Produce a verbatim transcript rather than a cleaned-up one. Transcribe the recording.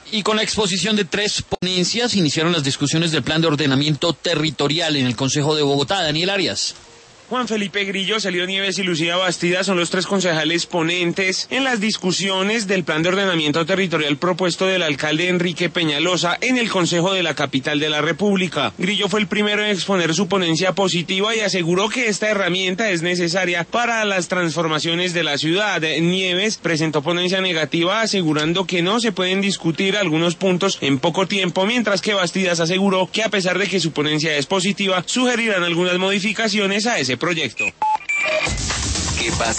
Y con la exposición de tres ponencias iniciaron las discusiones del plan de ordenamiento territorial en el Consejo de Bogotá. Daniel Arias. Juan Felipe Grillo, Celio Nieves y Lucía Bastida son los tres concejales ponentes en las discusiones del plan de ordenamiento territorial propuesto del alcalde Enrique Peñalosa en el Consejo de la capital de la República. Grillo fue el primero en exponer su ponencia positiva y aseguró que esta herramienta es necesaria para las transformaciones de la ciudad. Nieves presentó ponencia negativa asegurando que no se pueden discutir algunos puntos en poco tiempo, mientras que Bastidas aseguró que a pesar de que su ponencia es positiva, sugerirán algunas modificaciones a ese proyecto. ¿Qué pasa?